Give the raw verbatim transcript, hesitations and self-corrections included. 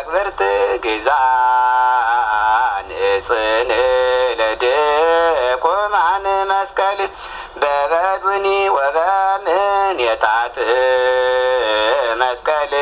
አክብርት ግዛን ጽን ለደኮማን መስቀል በበድኒ ወበምን የታት መስቀል